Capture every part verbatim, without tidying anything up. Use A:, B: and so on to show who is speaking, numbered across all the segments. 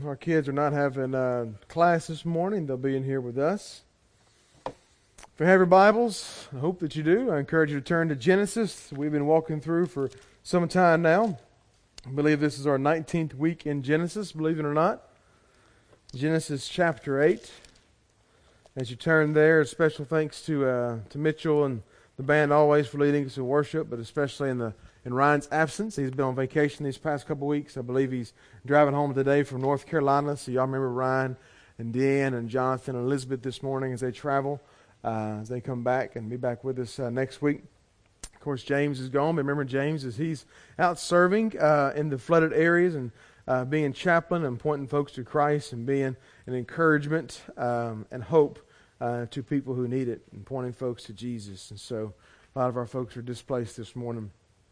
A: Our kids are not having uh, class this morning. They'll be in here with us. If you have your Bibles, I hope that you do. I encourage you to turn to Genesis. We've been walking through for some time now. I believe this is our nineteenth week in Genesis, believe it or not. Genesis chapter eight. As you turn there, special thanks to uh, to Mitchell and the band always for leading us in worship, but especially in the in Ryan's absence. He's been on vacation these past couple weeks. I believe he's driving home today from North Carolina. So y'all remember Ryan and Deanne and Jonathan and Elizabeth this morning as they travel, uh, as they come back and be back with us uh, next week. Of course, James is gone. But remember James as he's out serving uh, in the flooded areas and uh, being chaplain and pointing folks to Christ and being an encouragement um, and hope uh, to people who need it and pointing folks to Jesus. And so a lot of our folks are displaced this morning.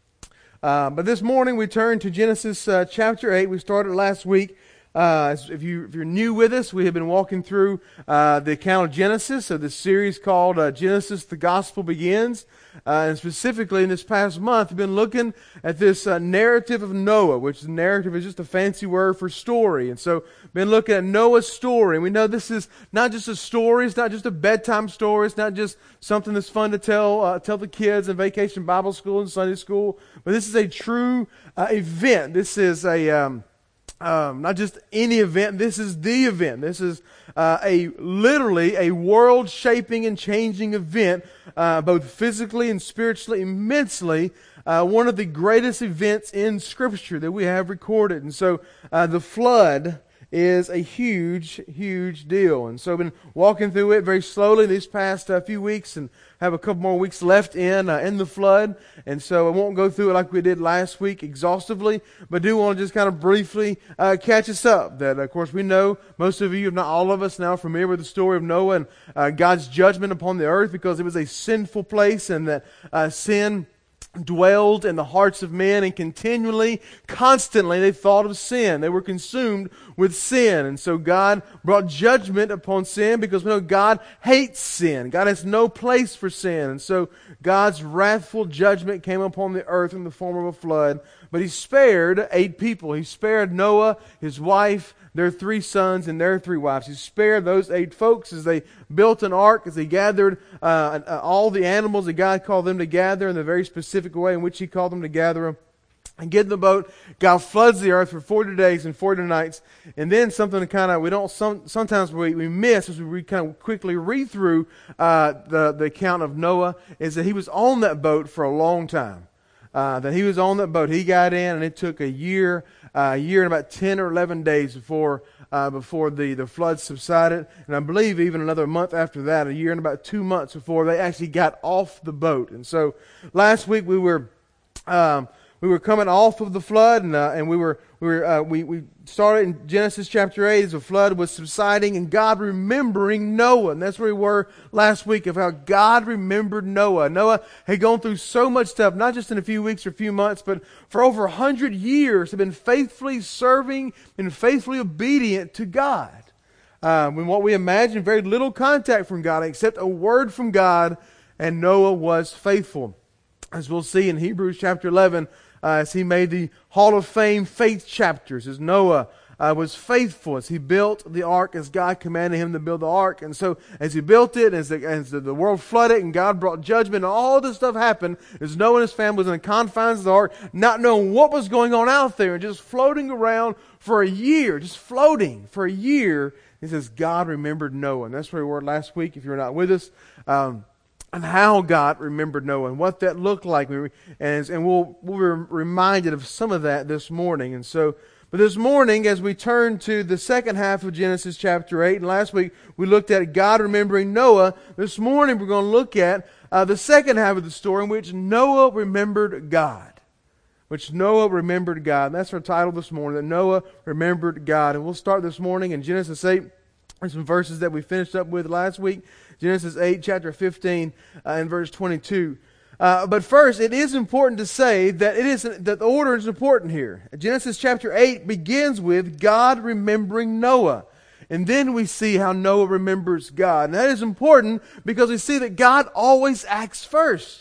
A: Uh, but this morning we turn to Genesis uh, chapter eight. We started last week. Uh, if, you, if you're new with us, we have been walking through uh, the account of Genesis, so this series called uh, Genesis, the Gospel Begins. Uh, and specifically in this past month, we've been looking at this uh, narrative of Noah, which the narrative is just a fancy word for story. And so been looking at Noah's story. And we know this is not just a story, it's not just a bedtime story, it's not just something that's fun to tell uh, tell the kids in vacation Bible school and Sunday school, but this is a true uh, event. This is a... Um, Um, not just any event, this is the event. This is uh, a literally a world-shaping and changing event, uh, both physically and spiritually, immensely. Uh, one of the greatest events in Scripture that we have recorded. And so uh, the flood is a huge, huge deal. And so I've been walking through it very slowly these past uh, few weeks and have a couple more weeks left in uh, in the flood. And so I won't go through it like we did last week exhaustively, but do want to just kind of briefly uh, catch us up. That, of course, we know most of you, if not all of us, now are familiar with the story of Noah and uh, God's judgment upon the earth because it was a sinful place and that uh, sin dwelled in the hearts of men, and continually, constantly, they thought of sin. They were consumed with sin. And so God brought judgment upon sin because we know God hates sin. God has no place for sin. And so God's wrathful judgment came upon the earth in the form of a flood. But He spared eight people. He spared Noah, his wife, their three sons, and their three wives. He spared those eight folks as they built an ark, as they gathered uh, all the animals that God called them to gather in the very specific way in which He called them to gather them. And get in the boat. God floods the earth for forty days and forty nights. And then something to kind of, we don't, some, sometimes we, we miss as we kind of quickly read through uh, the, the account of Noah, is that he was on that boat for a long time. Uh, that he was on that boat. He got in, and it took a year, uh, a year and about ten or eleven days before uh, before the, the flood subsided. And I believe even another month after that, a year and about two months before they actually got off the boat. And so last week we were um, we were coming off of the flood, and uh, and we were we were uh, we we started in Genesis chapter eight as the flood was subsiding, and God remembering Noah, and that's where we were last week of how God remembered Noah. Noah had gone through so much stuff, not just in a few weeks or a few months, but for over a hundred years, had been faithfully serving and faithfully obedient to God. Um, when what we imagine, very little contact from God except a word from God, and Noah was faithful, as we'll see in Hebrews chapter eleven. Uh, as he made the Hall of Fame faith chapters, as Noah uh, was faithful, as he built the ark as God commanded him to build the ark. And so as he built it, as the, as the, the world flooded and God brought judgment, and all this stuff happened, as Noah and his family was in the confines of the ark, not knowing what was going on out there, and just floating around for a year, just floating for a year. He says, God remembered Noah. And that's where we were last week, if you're not with us. Um, And how God remembered Noah and what that looked like. And, and we'll, we'll be reminded of some of that this morning. And so, but this morning, as we turn to the second half of Genesis chapter eight, and last week we looked at God remembering Noah, this morning we're going to look at uh, the second half of the story in which Noah remembered God. Which Noah remembered God. And that's our title this morning, that Noah remembered God. And we'll start this morning in Genesis eight. There's some verses that we finished up with last week. Genesis eight, chapter fifteen, uh, and verse twenty-two. Uh, but first, it is important to say that it is that the order is important here. Genesis chapter eight begins with God remembering Noah. And then we see how Noah remembers God. And that is important because we see that God always acts first.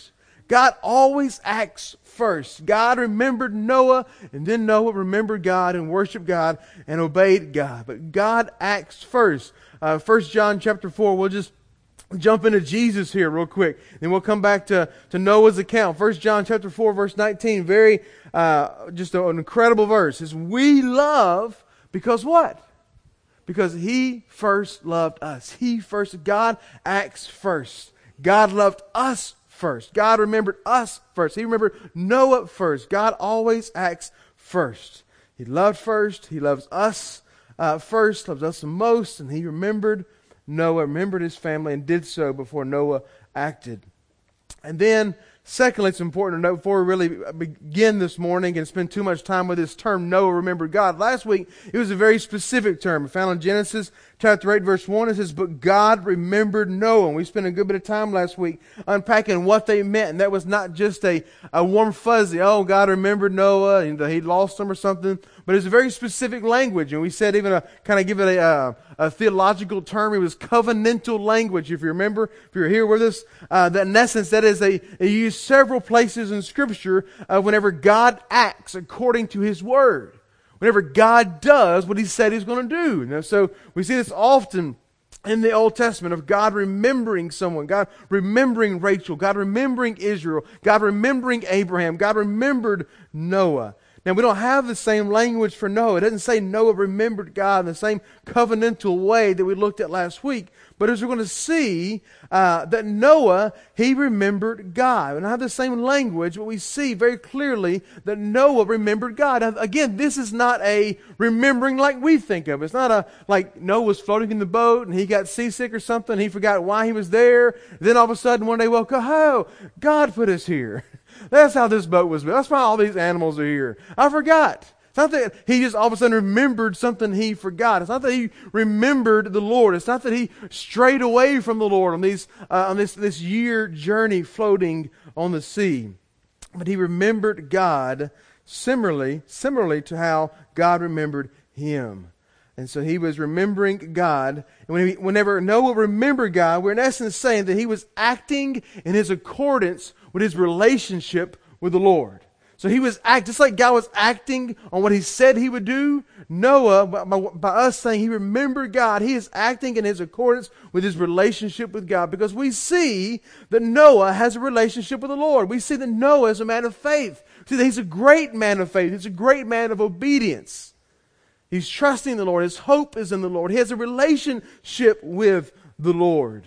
A: God always acts first. God remembered Noah, and then Noah remembered God and worshiped God and obeyed God. But God acts first. Uh, First John chapter four, we'll just jump into Jesus here real quick. Then we'll come back to, to Noah's account. First John chapter four, verse nineteen, very, uh, just an incredible verse. It says, we love because what? Because He first loved us. He first, God acts first. God loved us first. God remembered us first. He remembered Noah first. God always acts first. He loved first. He loves us uh, first, loves us the most, and He remembered Noah, remembered his family, and did so before Noah acted. And then, secondly, it's important to note before we really begin this morning and spend too much time with this term, Noah remembered God. Last week, it was a very specific term. Found in Genesis chapter eight, verse one, it says, but God remembered Noah. And we spent a good bit of time last week unpacking what they meant. And that was not just a, a warm fuzzy, oh, God remembered Noah, and he lost him or something. But it's a very specific language. And we said even a kind of give it a, a, a theological term. It was covenantal language. If you remember, if you're here with us, uh, that in essence, that is a, a used several places in Scripture uh, whenever God acts according to His Word. Whenever God does what He said He's going to do. Now, so we see this often in the Old Testament of God remembering someone, God remembering Rachel, God remembering Israel, God remembering Abraham, God remembered Noah. Now, we don't have the same language for Noah. It doesn't say Noah remembered God in the same covenantal way that we looked at last week. But as we're going to see, uh, that Noah, he remembered God. We don't have the same language, but we see very clearly that Noah remembered God. Now, again, this is not a remembering like we think of. It's not a, like Noah was floating in the boat and he got seasick or something. He forgot why he was there. Then all of a sudden one day woke up, oh, God put us here. That's how this boat was built. That's why all these animals are here. I forgot. It's not that he just all of a sudden remembered something he forgot. It's not that he remembered the Lord. It's not that he strayed away from the Lord on these uh, on this, this year journey floating on the sea. But he remembered God similarly, similarly to how God remembered him. And so he was remembering God. And when he, whenever Noah remembered God, we're in essence saying that he was acting in his accordance with his relationship with the Lord. So he was act just like God was acting on what He said He would do. Noah, by, by us saying he remembered God, he is acting in his accordance with his relationship with God. Because we see that Noah has a relationship with the Lord. We see that Noah is a man of faith. We see that he's a great man of faith. He's a great man of obedience. He's trusting the Lord. His hope is in the Lord. He has a relationship with the Lord.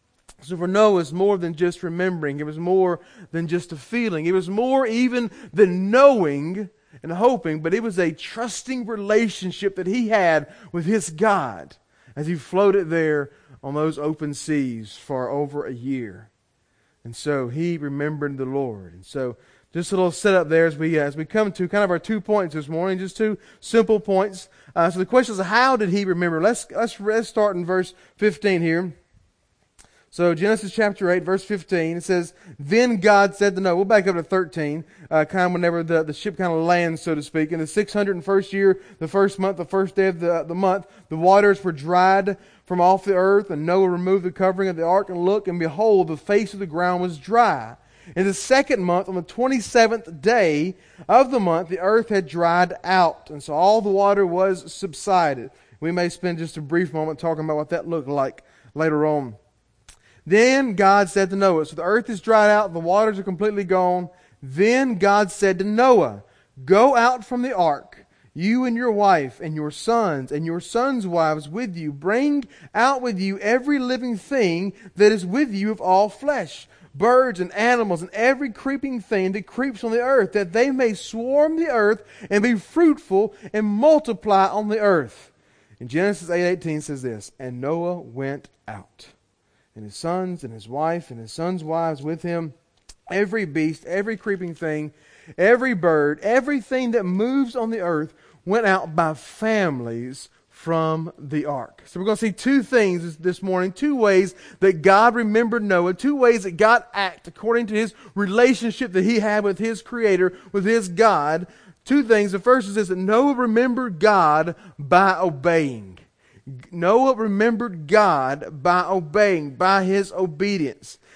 A: So for Noah, it's more than just remembering. It was more than just a feeling. It was more even than knowing and hoping, but it was a trusting relationship that he had with his God as he floated there on those open seas for over a year. And so he remembered the Lord. And so just a little setup there as we as we come to kind of our two points this morning, just two simple points. Uh, so the question is, how did he remember? Let's let's, let's start in verse fifteen here. So Genesis chapter eight, verse fifteen, it says, then God said to Noah, we'll back up to thirteen, uh, kind of whenever the, the ship kind of lands, so to speak. In the six hundred first year, the first month, the first day of the, the month, the waters were dried from off the earth, and Noah removed the covering of the ark, and looked, and behold, the face of the ground was dry. In the second month, on the twenty-seventh day of the month, the earth had dried out, and so all the water was subsided. We may spend just a brief moment talking about what that looked like later on. Then God said to Noah, so the earth is dried out, the waters are completely gone. Then God said to Noah, go out from the ark, you and your wife and your sons and your sons' wives with you. Bring out with you every living thing that is with you of all flesh, birds and animals and every creeping thing that creeps on the earth, that they may swarm the earth and be fruitful and multiply on the earth. And Genesis eight eighteen says this, and Noah went out, and his sons and his wife and his sons' wives with him, every beast, every creeping thing, every bird, everything that moves on the earth went out by families from the ark. So we're going to see two things this morning, two ways that God remembered Noah, two ways that God acted according to his relationship that he had with his Creator, with his God. Two things. The first is this, that Noah remembered God by obeying. Noah remembered God by obeying, by his obedience.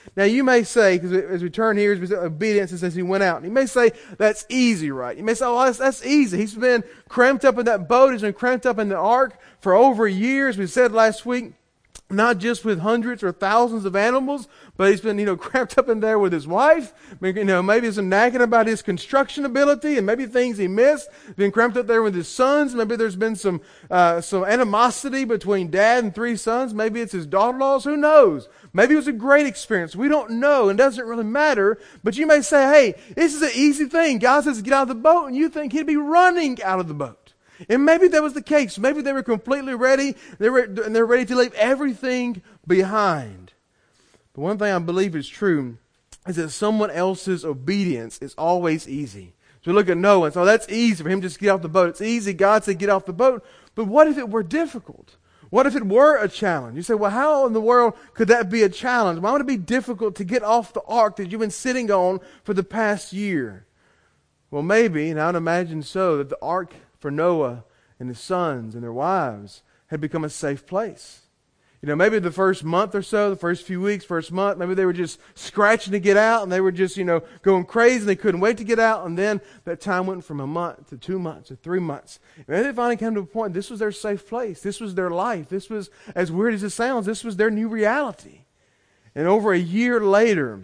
A: Now you may say, because as we turn here, as we say, obedience, it says he went out. And you may say, that's easy, right? You may say, oh, that's, that's easy. He's been cramped up in that boat. He's been cramped up in the ark for over a year, as we said last week. Not just with hundreds or thousands of animals, but he's been, you know, cramped up in there with his wife. You know, maybe he's nagging about his construction ability and maybe things he missed. Been cramped up there with his sons. Maybe there's been some uh, some animosity between dad and three sons. Maybe it's his daughter-in-laws. Who knows? Maybe it was a great experience. We don't know, and it doesn't really matter. But you may say, hey, this is an easy thing. God says get out of the boat, and you think he'd be running out of the boat. And maybe that was the case. Maybe they were completely ready. They were, and they're ready to leave everything behind. But one thing I believe is true is that someone else's obedience is always easy. So we look at Noah and so that's easy for him just to get off the boat. It's easy. God said get off the boat. But what if it were difficult? What if it were a challenge? You say, well, how in the world could that be a challenge? Why would it be difficult to get off the ark that you've been sitting on for the past year? Well, maybe, and I would imagine so, that the ark for Noah and his sons and their wives had become a safe place. You know, maybe the first month or so, the first few weeks, first month, maybe they were just scratching to get out and they were just, you know, going crazy and they couldn't wait to get out. And then that time went from a month to two months to three months. And they finally came to a point, this was their safe place. This was their life. This was, as weird as it sounds, this was their new reality. And over a year later,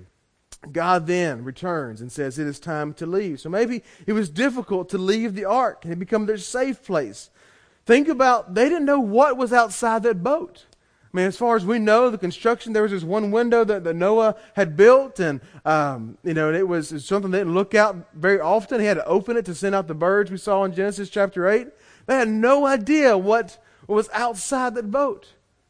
A: God then returns and says it is time to leave. So maybe it was difficult to leave the ark and it became their safe place. Think about, they didn't know what was outside that boat. I mean, as far as we know, the construction, there was this one window that, that Noah had built, and um, you know, it was, it was something they didn't look out very often. He had to open it to send out the birds we saw in Genesis chapter eight. They had no idea what, what was outside that boat.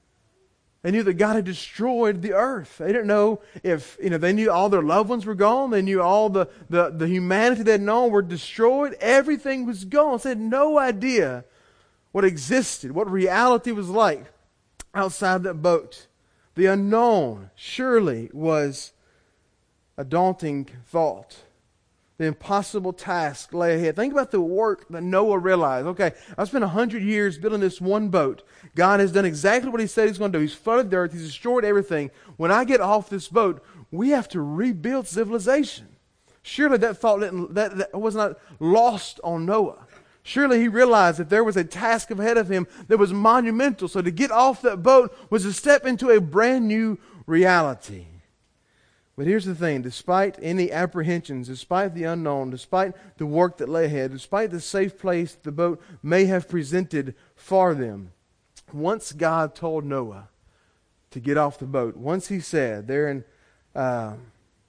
A: They knew that God had destroyed the earth. They didn't know if, you know, they knew all their loved ones were gone. They knew all the, the, the humanity they had known were destroyed. Everything was gone. So they had no idea what existed, what reality was like outside that boat. The unknown surely was a daunting thought. The impossible task lay ahead. Think about the work that Noah realized. Okay, I've spent a hundred years building this one boat. God has done exactly what he said he's going to do. He's flooded the earth. He's destroyed everything. When I get off this boat, we have to rebuild civilization. Surely that thought didn't, that, that was not lost on Noah. Surely he realized that there was a task ahead of him that was monumental. So to get off that boat was to step into a brand new reality. But here's the thing, despite any apprehensions, despite the unknown, despite the work that lay ahead, despite the safe place the boat may have presented for them, once God told Noah to get off the boat, once he said, there in, uh,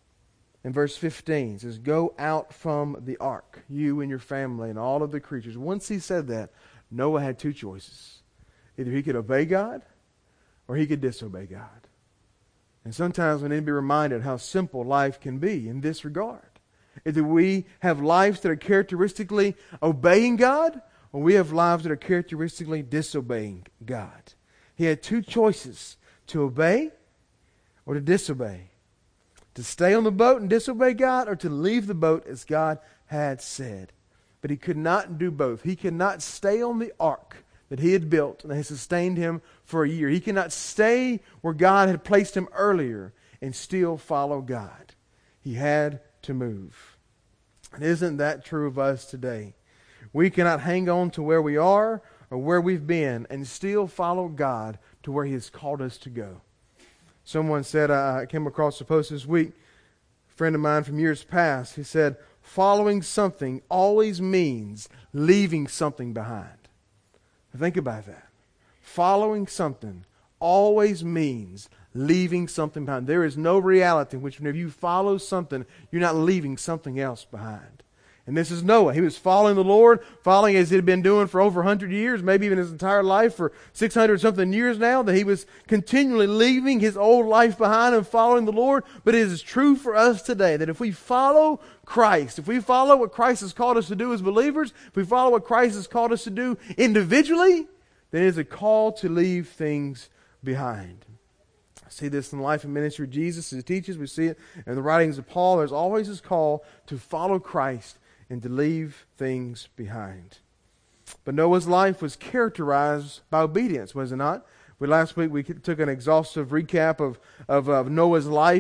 A: in verse fifteen, it says, go out from the ark, you and your family and all of the creatures. Once he said that, Noah had two choices. Either he could obey God or he could disobey God. And sometimes we need to be reminded how simple life can be in this regard. Either we have lives that are characteristically obeying God, or we have lives that are characteristically disobeying God. He had two choices, to obey or to disobey. To stay on the boat and disobey God, or to leave the boat as God had said. But he could not do both. He could not stay on the ark that he had built and that had sustained him for a year. He cannot stay where God had placed him earlier and still follow God. He had to move. And isn't that true of us today? We cannot hang on to where we are or where we've been and still follow God to where he has called us to go. Someone said, I came across a post this week, a friend of mine from years past, he said, following something always means leaving something behind. Think about that. Following something always means leaving something behind. There is no reality in which whenever you follow something, you're not leaving something else behind. And this is Noah. He was following the Lord, following as he had been doing for over one hundred years, maybe even his entire life for six hundred something years now, that he was continually leaving his old life behind and following the Lord. But it is true for us today that if we follow Christ, if we follow what Christ has called us to do as believers, if we follow what Christ has called us to do individually, then it is a call to leave things behind. I see this in the life and ministry of Jesus as he teaches. We see it in the writings of Paul. There's always this call to follow Christ and to leave things behind. But Noah's life was characterized by obedience, was it not? We, last week we took an exhaustive recap of, of, of Noah's life.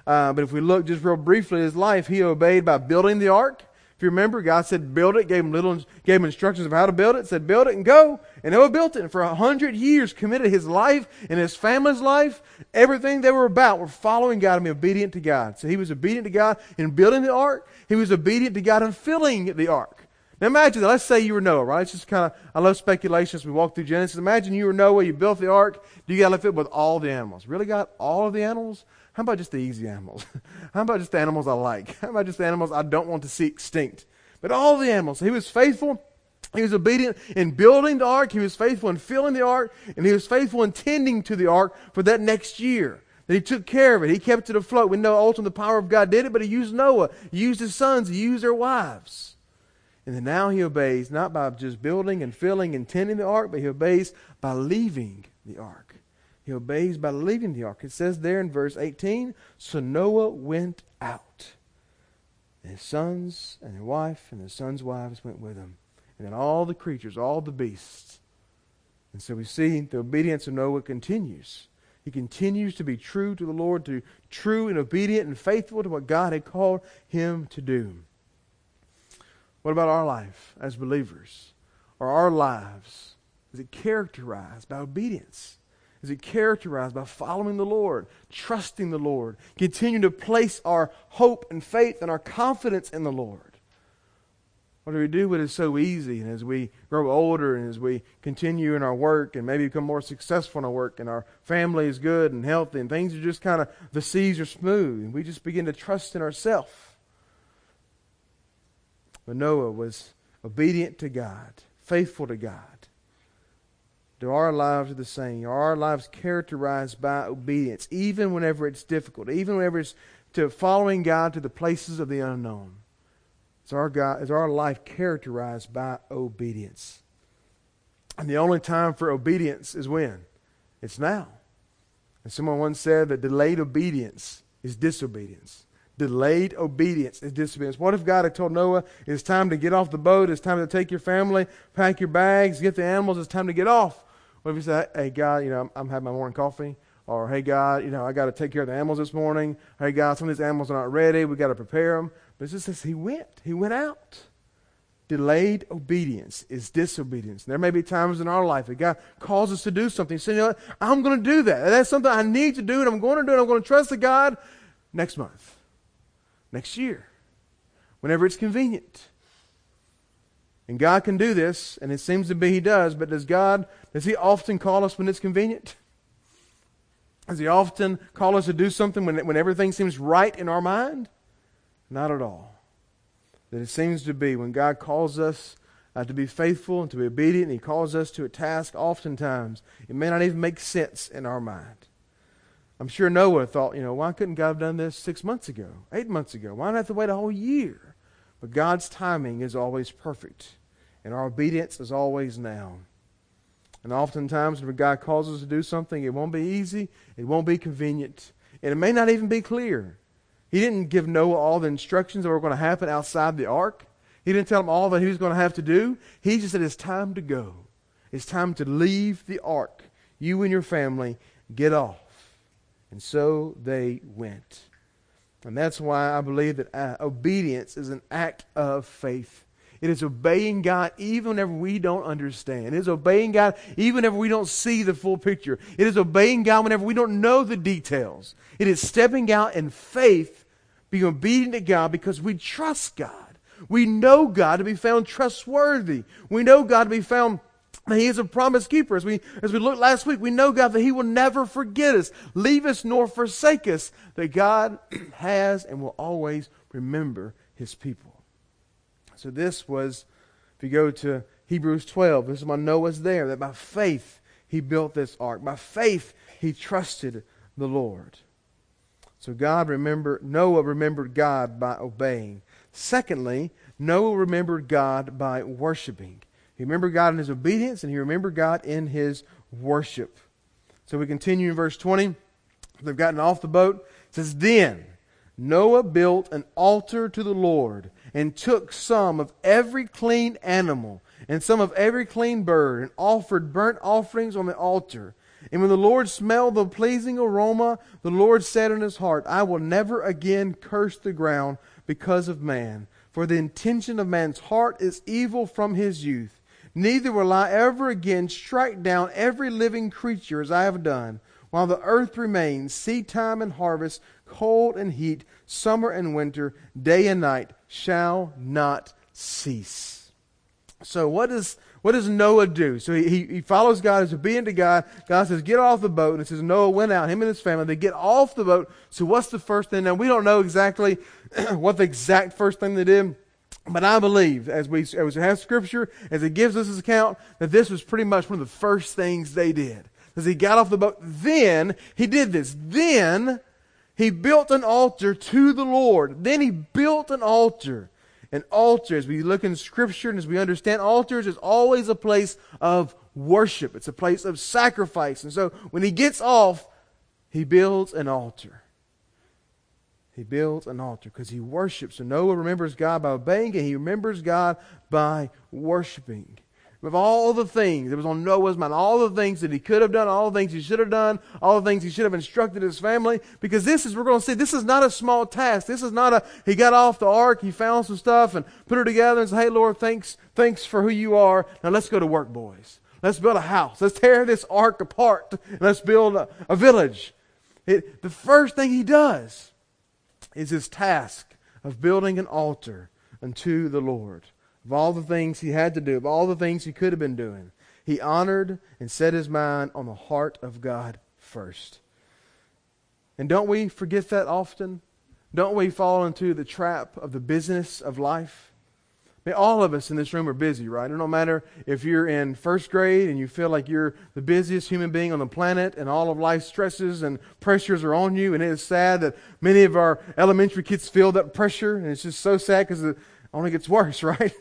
A: Uh, but if we look just real briefly at his life, he obeyed by building the ark. If you remember, God said build it, gave him little, gave him instructions of how to build it, said build it and go. And Noah built it, and for a hundred years committed his life and his family's life, everything they were about were following God and being obedient to God. So he was obedient to God in building the ark. He was obedient to God in filling the ark. Now imagine that. Let's say you were Noah, right? It's just kind of, I love speculation as we walk through Genesis. Imagine you were Noah, you built the ark, you got to fill it with all the animals. Really got all of the animals? How about just the easy animals? How about just the animals I like? How about just the animals I don't want to see extinct? But all the animals. He was faithful. He was obedient in building the ark. He was faithful in filling the ark. And he was faithful in tending to the ark for that next year. That he took care of it. He kept it afloat. We know ultimately the power of God did it, but he used Noah. He used his sons. He used their wives. And then now he obeys, not by just building and filling and tending the ark, but he obeys by leaving the ark. He obeys by leaving the ark. It says there in verse eighteen, so Noah went out. And his sons and their wife and his sons' wives went with him. And then all the creatures, all the beasts. And so we see the obedience of Noah continues. He continues to be true to the Lord, to true and obedient and faithful to what God had called him to do. What about our life as believers? Are our lives, is it characterized by obedience? Is it characterized by following the Lord, trusting the Lord, continuing to place our hope and faith and our confidence in the Lord? What do we do when it's so easy, and as we grow older and as we continue in our work and maybe become more successful in our work and our family is good and healthy and things are just kind of, the seas are smooth and we just begin to trust in ourselves? But Noah was obedient to God, faithful to God. Do our lives are the same? Are our lives characterized by obedience, even whenever it's difficult, even whenever it's to following God to the places of the unknown? Is our, God, is our life characterized by obedience? And the only time for obedience is when? It's now. And someone once said that delayed obedience is disobedience. Delayed obedience is disobedience. What if God had told Noah, it's time to get off the boat, it's time to take your family, pack your bags, get the animals, it's time to get off? What if he said, hey, God, you know, I'm, I'm having my morning coffee. Or, hey, God, you know, I got to take care of the animals this morning. Hey, God, some of these animals are not ready. We got to prepare them. But it just says he went. He went out. Delayed obedience is disobedience. And there may be times in our life that God calls us to do something. So, you know what? I'm going to do that. That's something I need to do, and I'm going to do it. I'm going to trust the God next month, next year, whenever it's convenient. And God can do this, and it seems to be He does, but does God, does He often call us when it's convenient? Does He often call us to do something when, when everything seems right in our mind? Not at all. That it seems to be when God calls us uh, to be faithful and to be obedient, and He calls us to a task, oftentimes it may not even make sense in our mind. I'm sure Noah thought, you know, why couldn't God have done this six months ago, eight months ago? Why not have to wait a whole year? But God's timing is always perfect, and our obedience is always now. And oftentimes when God calls us to do something, it won't be easy, it won't be convenient, and it may not even be clear. He didn't give Noah all the instructions that were going to happen outside the ark. He didn't tell him all that he was going to have to do. He just said, it's time to go. It's time to leave the ark. You and your family, get off. And so they went. And that's why I believe that uh, obedience is an act of faith. It is obeying God even whenever we don't understand. It is obeying God even whenever we don't see the full picture. It is obeying God whenever we don't know the details. It is stepping out in faith, being obedient to God because we trust God. We know God to be found trustworthy. We know God to be found that He is a promise keeper. As we, as we looked last week, we know God that He will never forget us, leave us, nor forsake us. That God has and will always remember His people. So this was, if you go to Hebrews twelve, this is why Noah's there, that by faith he built this ark. By faith he trusted the Lord. So God remembered, Noah remembered God by obeying. Secondly, Noah remembered God by worshiping. He remembered God in his obedience, and he remembered God in his worship. So we continue in verse twenty. They've gotten off the boat. It says, then Noah built an altar to the Lord, and took some of every clean animal, and some of every clean bird, and offered burnt offerings on the altar. And when the Lord smelled the pleasing aroma, the Lord said in his heart, I will never again curse the ground because of man. For the intention of man's heart is evil from his youth. Neither will I ever again strike down every living creature as I have done. While the earth remains, seed time and harvest, cold and heat, summer and winter, day and night shall not cease. So what does what does Noah do? So he, he, he follows God, is obedient to God. God says, get off the boat. And it says Noah went out, him and his family. They get off the boat. So what's the first thing? Now we don't know exactly what the exact first thing they did. But I believe, as we, as we have Scripture, as it gives us this account, that this was pretty much one of the first things they did. As he got off the boat, then he did this. Then he built an altar to the Lord. Then he built an altar. An altar, as we look in Scripture and as we understand, altars is always a place of worship. It's a place of sacrifice. And so when he gets off, he builds an altar. He builds an altar because he worships. So Noah remembers God by obeying, and he remembers God by worshiping. Of all the things that was on Noah's mind, all the things that he could have done, all the things he should have done, all the things he should have instructed his family, because this is, we're going to see, this is not a small task. This is not a, he got off the ark, he found some stuff and put it together and said, hey Lord, thanks, thanks for who you are. Now let's go to work, boys. Let's build a house. Let's tear this ark apart and let's build a, a village. It, the first thing he does is his task of building an altar unto the Lord. Of all the things he had to do, of all the things he could have been doing, he honored and set his mind on the heart of God first. And don't we forget that often? Don't we fall into the trap of the business of life? I mean, all of us in this room are busy, right? It don't matter if you're in first grade and you feel like you're the busiest human being on the planet and all of life's stresses and pressures are on you. And it is sad that many of our elementary kids feel that pressure. And it's just so sad because it only gets worse, right?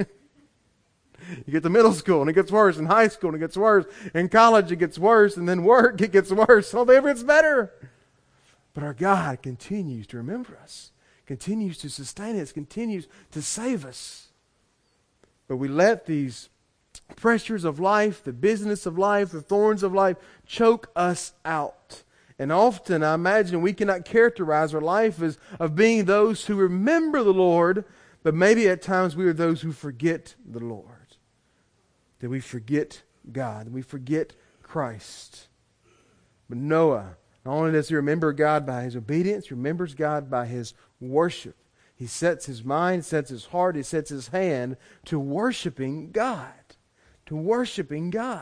A: You get to middle school and it gets worse. In high school and it gets worse. In college it gets worse. And then work it gets worse. So ever it's better. But our God continues to remember us. Continues to sustain us. Continues to save us. But we let these pressures of life, the business of life, the thorns of life choke us out. And often I imagine we cannot characterize our life as of being those who remember the Lord, but maybe at times we are those who forget the Lord. That we forget God. We forget Christ. But Noah, not only does he remember God by his obedience, he remembers God by his worship. He sets his mind, sets his heart, he sets his hand to worshiping God. To worshiping God.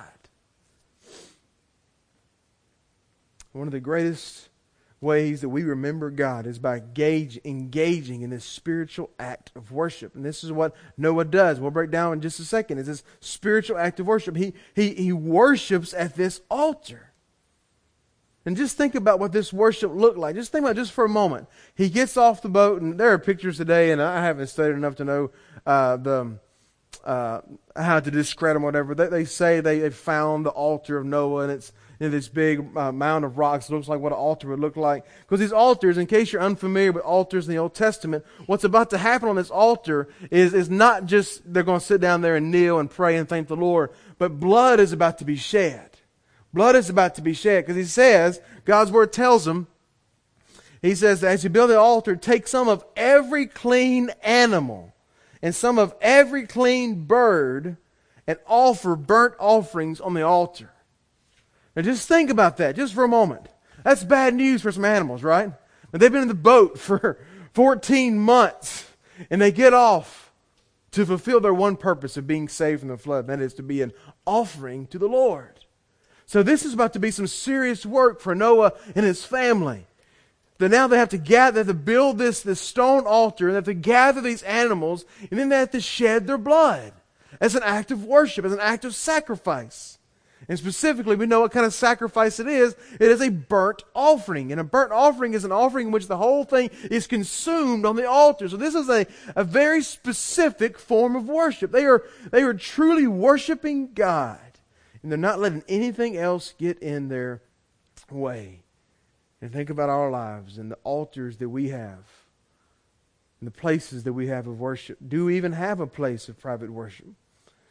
A: One of the greatest ways that we remember God is by gauge, engaging in this spiritual act of worship. And this is what Noah does. We'll break down in just a second. It's this spiritual act of worship. He, he, he worships at this altar. And just think about what this worship looked like. Just think about it just for a moment. He gets off the boat, and there are pictures today, and I haven't studied enough to know uh, the uh, how to discredit them or whatever. They, they say they, they found the altar of Noah, and it's in this big uh, mound of rocks. It looks like what an altar would look like. Because these altars, in case you're unfamiliar with altars in the Old Testament, what's about to happen on this altar is, is not just they're going to sit down there and kneel and pray and thank the Lord, but blood is about to be shed. Blood is about to be shed. Because he says, God's Word tells him, he says, as you build the altar, take some of every clean animal and some of every clean bird and offer burnt offerings on the altar. Now just think about that, just for a moment. That's bad news for some animals, right? Now, they've been in the boat for fourteen months, and they get off to fulfill their one purpose of being saved from the flood. That is to be an offering to the Lord. So this is about to be some serious work for Noah and his family. That now they have to gather, they have to build this, this stone altar, and they have to gather these animals, and then they have to shed their blood as an act of worship, as an act of sacrifice. And specifically, we know what kind of sacrifice it is. It is a burnt offering. And a burnt offering is an offering in which the whole thing is consumed on the altar. So this is a, a very specific form of worship. They are, they are truly worshiping God. And they're not letting anything else get in their way. And think about our lives and the altars that we have. And the places that we have of worship. Do we even have a place of private worship?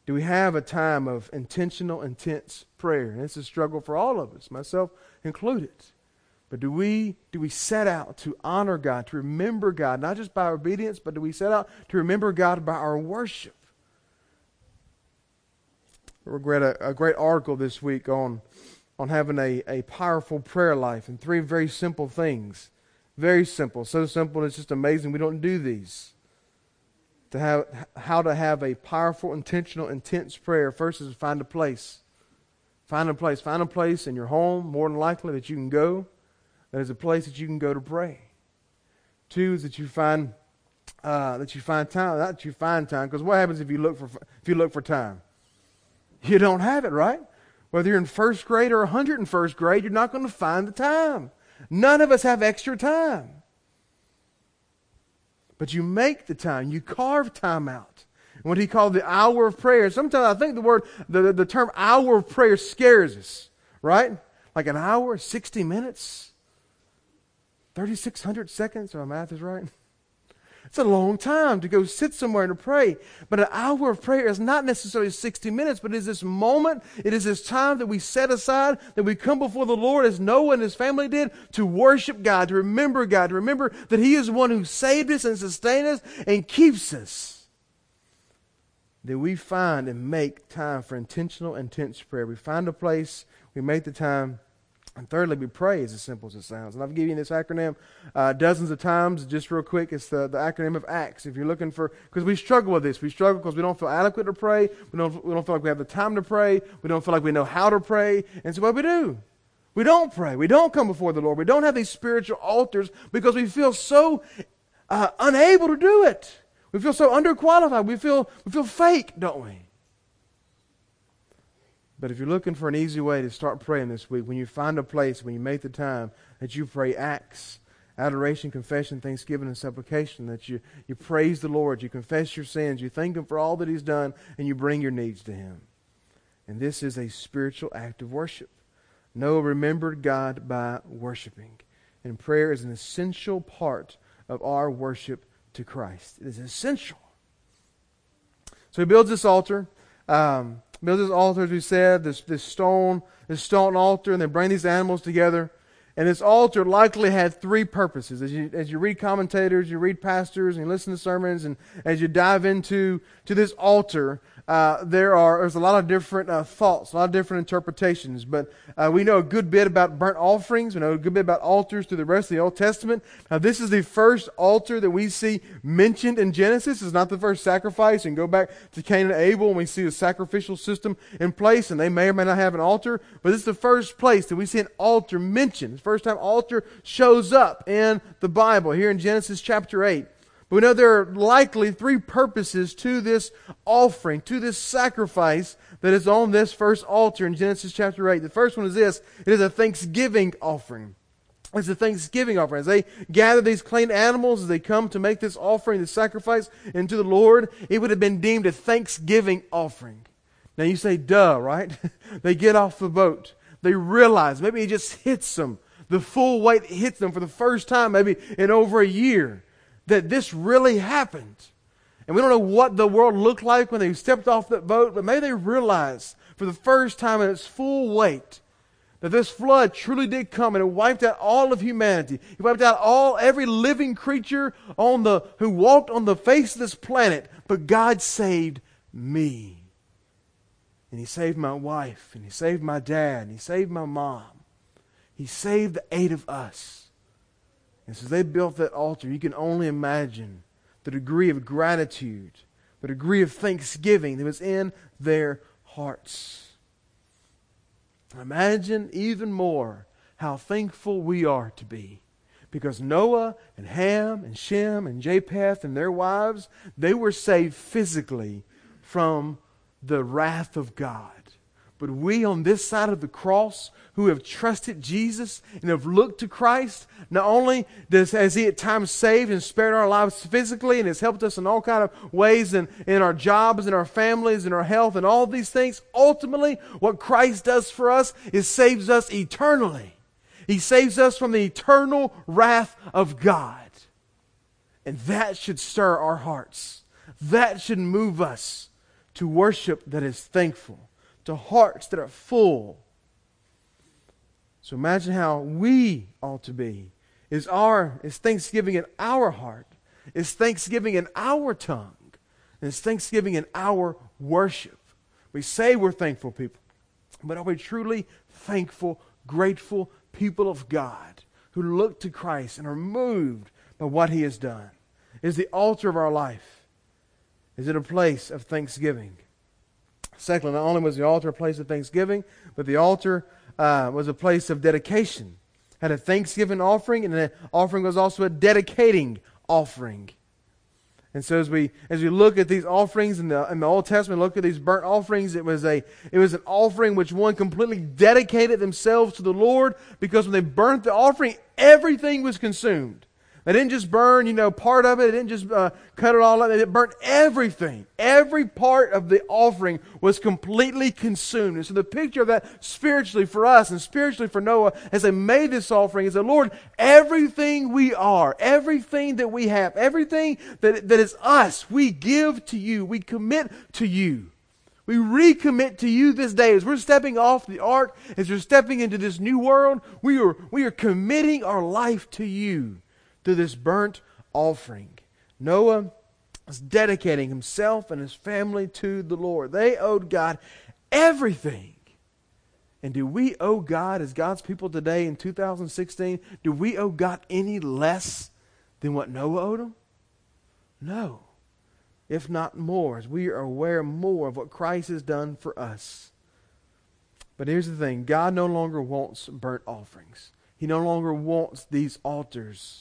A: Do we have a time of intentional, intense prayer? And it's a struggle for all of us, myself included. But do we do we set out to honor God, to remember God, not just by our obedience, but do we set out to remember God by our worship? I read a, a great article this week on, on having a, a powerful prayer life and three very simple things. Very simple. So simple, it's just amazing we don't do these. To have how to have a powerful, intentional, intense prayer. First is find a place. Find a place. Find a place in your home, more than likely, that you can go. That is a place that you can go to pray. Two is that you find uh, that you find time. Not that you find time, because what happens if you look for if you look for time? You don't have it, right? Whether you're in first grade or one hundred in first grade, you're not going to find the time. None of us have extra time. But you make the time. You carve time out. What he called the hour of prayer. Sometimes I think the word, the, the, the term hour of prayer scares us, right? Like an hour, sixty minutes, thirty-six hundred seconds, if my math is right. It's a long time to go sit somewhere and to pray. But an hour of prayer is not necessarily sixty minutes, but it is this moment, it is this time that we set aside, that we come before the Lord as Noah and his family did, to worship God, to remember God, to remember that He is the one who saved us and sustained us and keeps us. That we find and make time for intentional, intense prayer. We find a place, we make the time. And thirdly, we pray, as simple as it sounds. And I've given you this acronym uh, dozens of times. Just real quick, it's the, the acronym of ACTS. If you're looking for, because we struggle with this. We struggle because we don't feel adequate to pray. We don't, we don't feel like we have the time to pray. We don't feel like we know how to pray. And so what we do? We don't pray. We don't come before the Lord. We don't have these spiritual altars because we feel so uh, unable to do it. We feel so underqualified. We feel, we feel fake, don't we? But if you're looking for an easy way to start praying this week, when you find a place, when you make the time, that you pray acts, adoration, confession, thanksgiving, and supplication, that you, you praise the Lord, you confess your sins, you thank Him for all that He's done, and you bring your needs to Him. And this is a spiritual act of worship. Noah remembered God by worshiping. And prayer is an essential part of our worship to Christ. It is essential. So he builds this altar. Um, builds this altar, as we said, this, this stone, this stone altar, and they bring these animals together. And this altar likely had three purposes. As you, as you read commentators, you read pastors, and you listen to sermons, and as you dive into to this altar, uh, there are there's a lot of different uh, thoughts, a lot of different interpretations. But uh, we know a good bit about burnt offerings. We know a good bit about altars through the rest of the Old Testament. Now, this is the first altar that we see mentioned in Genesis. It's not the first sacrifice. And go back to Cain and Abel, and we see a sacrificial system in place, and they may or may not have an altar. But this is the first place that we see an altar mentioned. First time altar shows up in the Bible, here in Genesis chapter eight. But we know there are likely three purposes to this offering, to this sacrifice that is on this first altar in Genesis chapter eight. The first one is this: it is a thanksgiving offering. It's a thanksgiving offering. As they gather these clean animals, as they come to make this offering, this sacrifice into the Lord, it would have been deemed a thanksgiving offering. Now you say, duh, right? They get off the boat. They realize, maybe it just hits them. The full weight hits them for the first time, maybe in over a year, that this really happened. And we don't know what the world looked like when they stepped off that boat, but maybe they realized for the first time in its full weight that this flood truly did come and it wiped out all of humanity. It wiped out all every living creature on the who walked on the face of this planet. But God saved me. And He saved my wife, and He saved my dad, and He saved my mom. He saved the eight of us. And so they built that altar. You can only imagine the degree of gratitude, the degree of thanksgiving that was in their hearts. Imagine even more how thankful we are to be. Because Noah and Ham and Shem and Japheth and their wives, they were saved physically from the wrath of God. But we on this side of the cross who have trusted Jesus and have looked to Christ, not only does, has He at times saved and spared our lives physically and has helped us in all kind of ways in, in our jobs, in our families, in our health, and all these things, ultimately what Christ does for us is saves us eternally. He saves us from the eternal wrath of God. And that should stir our hearts. That should move us to worship that is thankful, to hearts that are full. So imagine how we ought to be. Is our is thanksgiving in our heart? Is thanksgiving in our tongue? And is thanksgiving in our worship? We say we're thankful people, but are we truly thankful, grateful people of God who look to Christ and are moved by what He has done? Is the altar of our life, is it a place of thanksgiving? Secondly, not only was the altar a place of thanksgiving, but the altar uh, was a place of dedication. Had a thanksgiving offering, and the offering was also a dedicating offering. And so as we as we look at these offerings in the in the Old Testament, look at these burnt offerings, it was a it was an offering which one completely dedicated themselves to the Lord, because when they burnt the offering, everything was consumed. They didn't just burn, you know, part of it. They didn't just uh, cut it all up. They burnt everything. Every part of the offering was completely consumed. And so the picture of that spiritually for us and spiritually for Noah as they made this offering is that, Lord, everything we are, everything that we have, everything that, that is us, we give to you. We commit to you. We recommit to you this day. As we're stepping off the ark, as we're stepping into this new world, we are, we are committing our life to you through this burnt offering. Noah was dedicating himself and his family to the Lord. They owed God everything. And do we owe God, as God's people today in two thousand sixteen, do we owe God any less than what Noah owed him? No. If not more, as we are aware more of what Christ has done for us. But here's the thing. God no longer wants burnt offerings. He no longer wants these altars.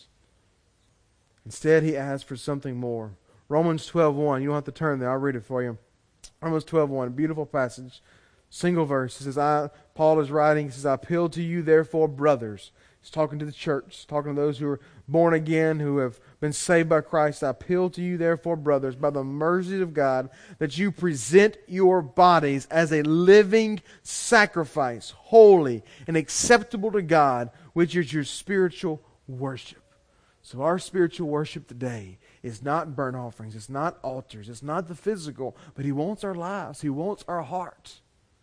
A: Instead, He asks for something more. Romans twelve one. You don't have to turn there. I'll read it for you. Romans twelve one. Beautiful passage. Single verse. It says, I, Paul is writing, he says, I appeal to you, therefore, brothers. He's talking to the church, talking to those who are born again, who have been saved by Christ. I appeal to you, therefore, brothers, by the mercies of God, that you present your bodies as a living sacrifice, holy and acceptable to God, which is your spiritual worship. So our spiritual worship today is not burnt offerings. It's not altars. It's not the physical. But He wants our lives. He wants our heart.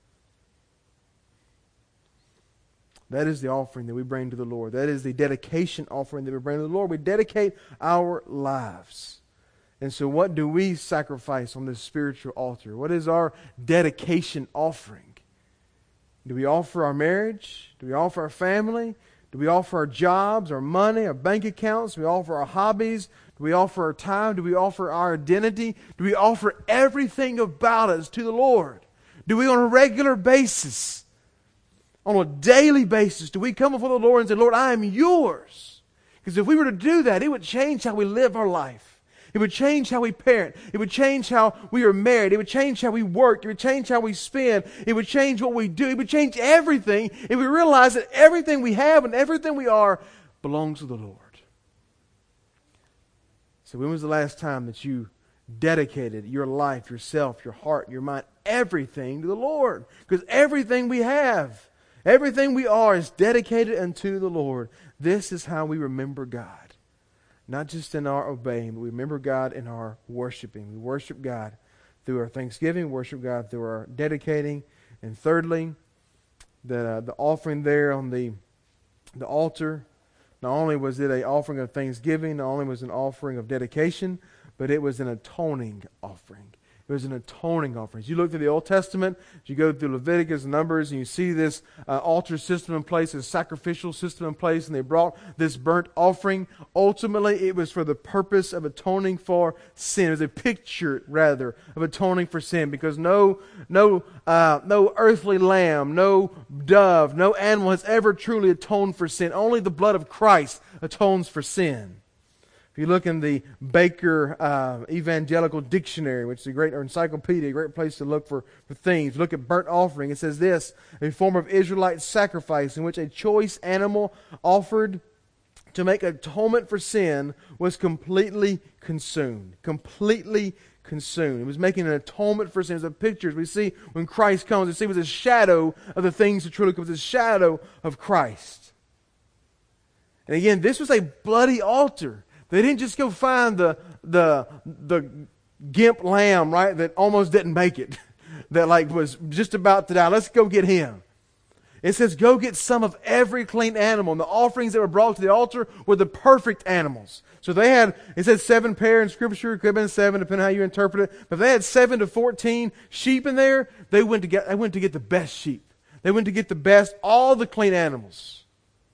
A: That is the offering that we bring to the Lord. That is the dedication offering that we bring to the Lord. We dedicate our lives. And so what do we sacrifice on this spiritual altar? What is our dedication offering? Do we offer our marriage? Do we offer our family? Do we offer our jobs, our money, our bank accounts? Do we offer our hobbies? Do we offer our time? Do we offer our identity? Do we offer everything about us to the Lord? Do we on a regular basis, on a daily basis, do we come before the Lord and say, Lord, I am yours? Because if we were to do that, it would change how we live our life. It would change how we parent. It would change how we are married. It would change how we work. It would change how we spend. It would change what we do. It would change everything if we realize that everything we have and everything we are belongs to the Lord. So when was the last time that you dedicated your life, yourself, your heart, your mind, everything to the Lord? Because everything we have, everything we are is dedicated unto the Lord. This is how we remember God. Not just in our obeying, but we remember God in our worshiping. We worship God through our thanksgiving, worship God through our dedicating. And thirdly, the uh, the offering there on the the altar, not only was it an offering of thanksgiving, not only was it an offering of dedication, but it was an atoning offering. It was an atoning offering. As you look through the Old Testament, as you go through Leviticus and Numbers, and you see this uh, altar system in place, this sacrificial system in place, and they brought this burnt offering. Ultimately, it was for the purpose of atoning for sin. It was a picture, rather, of atoning for sin, because no, no, uh, no earthly lamb, no dove, no animal has ever truly atoned for sin. Only the blood of Christ atones for sin. If you look in the Baker uh, Evangelical Dictionary, which is a great, or encyclopedia, a great place to look for, for things, look at burnt offering. It says this, a form of Israelite sacrifice in which a choice animal offered to make atonement for sin was completely consumed. Completely consumed. It was making an atonement for sin. It's a picture, as we see when Christ comes, we see it was a shadow of the things that truly come. It was a shadow of Christ. And again, this was a bloody altar. They didn't just go find the the the gimp lamb, right, that almost didn't make it, that like was just about to die. Let's go get him. It says, go get some of every clean animal. And the offerings that were brought to the altar were the perfect animals. So they had, it said seven pair in Scripture. It could have been seven, depending on how you interpret it. But if they had seven to fourteen sheep in there, they went to get, they went to get the best sheep. They went to get the best, all the clean animals.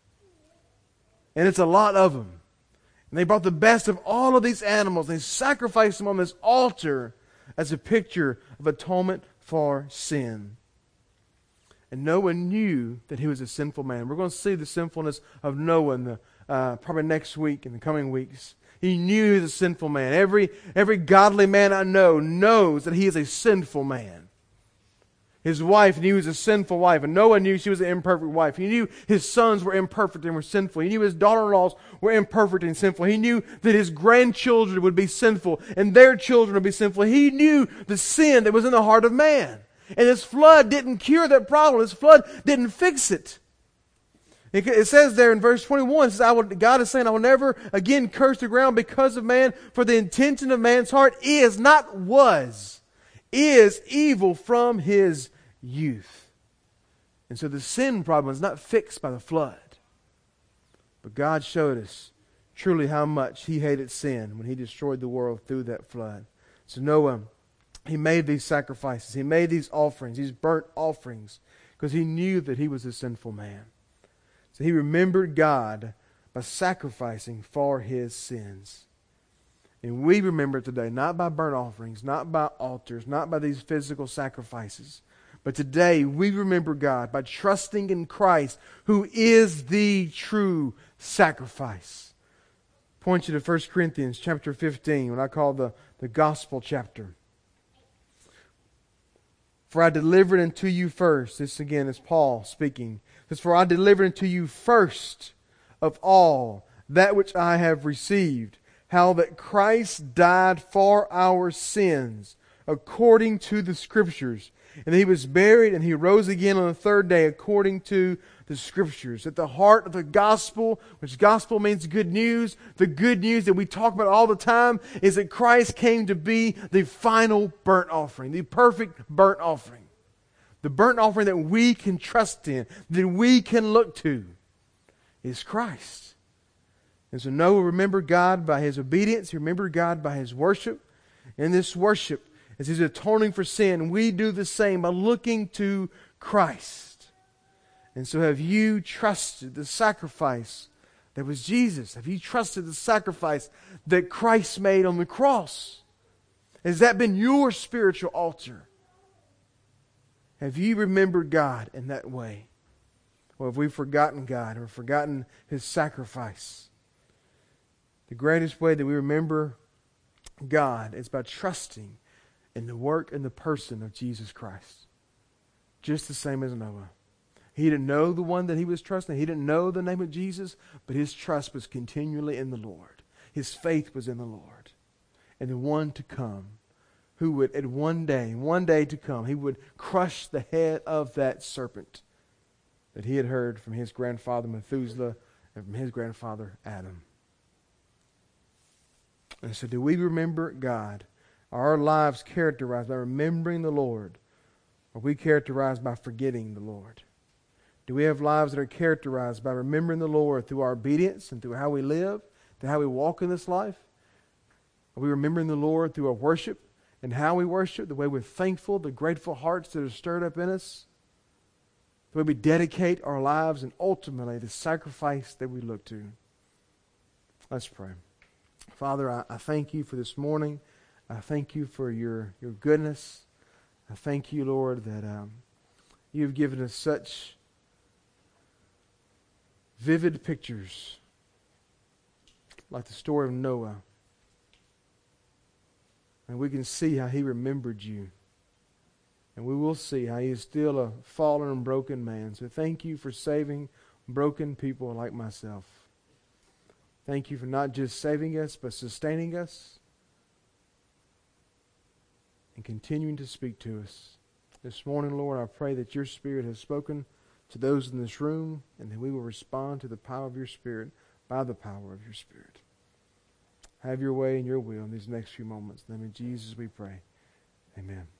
A: And it's a lot of them. And they brought the best of all of these animals. They sacrificed them on this altar as a picture of atonement for sin. And Noah knew that he was a sinful man. We're going to see the sinfulness of Noah in the, uh, probably next week, in the coming weeks. He knew he was a sinful man. Every, every godly man I know knows that he is a sinful man. His wife knew he was a sinful wife, and Noah knew she was an imperfect wife. He knew his sons were imperfect and were sinful. He knew his daughter-in-laws were imperfect and sinful. He knew that his grandchildren would be sinful, and their children would be sinful. He knew the sin that was in the heart of man. And this flood didn't cure that problem. This flood didn't fix it. It, it says there in verse twenty-one, it says, I will, God is saying, I will never again curse the ground because of man, for the intention of man's heart is, not was, is evil from his youth. And so the sin problem is not fixed by the flood. But God showed us truly how much He hated sin when He destroyed the world through that flood. So Noah, he made these sacrifices. He made these offerings, these burnt offerings, because he knew that he was a sinful man. So he remembered God by sacrificing for his sins. And we remember today, not by burnt offerings, not by altars, not by these physical sacrifices, but today we remember God by trusting in Christ, who is the true sacrifice. Point you to First Corinthians chapter fifteen, what I call the, the gospel chapter. For I delivered unto you first. This again is Paul speaking. It says, for I delivered unto you first of all that which I have received, how that Christ died for our sins, according to the Scriptures. And He was buried, and He rose again on the third day, according to the Scriptures. At the heart of the gospel, which gospel means good news, the good news that we talk about all the time is that Christ came to be the final burnt offering, the perfect burnt offering. The burnt offering that we can trust in, that we can look to, is Christ. And so Noah remembered God by his obedience. He remembered God by his worship. In this worship, as he's atoning for sin, we do the same by looking to Christ. And so have you trusted the sacrifice that was Jesus? Have you trusted the sacrifice that Christ made on the cross? Has that been your spiritual altar? Have you remembered God in that way? Or have we forgotten God or forgotten His sacrifice? The greatest way that we remember God is by trusting in the work and the person of Jesus Christ. Just the same as Noah. He didn't know the one that he was trusting. He didn't know the name of Jesus, but his trust was continually in the Lord. His faith was in the Lord. And the one to come, who would at one day, one day to come, he would crush the head of that serpent that he had heard from his grandfather Methuselah and from his grandfather Adam. And so do we remember God? Are our lives characterized by remembering the Lord? Or are we characterized by forgetting the Lord? Do we have lives that are characterized by remembering the Lord through our obedience and through how we live, through how we walk in this life? Are we remembering the Lord through our worship and how we worship, the way we're thankful, the grateful hearts that are stirred up in us, the way we dedicate our lives, and ultimately the sacrifice that we look to? Let's pray. Father, I, I thank you for this morning. I thank you for your, your goodness. I thank you, Lord, that um, you've given us such vivid pictures, like the story of Noah. And we can see how he remembered you. And we will see how he is still a fallen and broken man. So thank you for saving broken people like myself. Thank you for not just saving us, but sustaining us and continuing to speak to us. This morning, Lord, I pray that your Spirit has spoken to those in this room, and that we will respond to the power of your Spirit by the power of your Spirit. have your way and your will in these next few moments. In the name of Jesus we pray. Amen.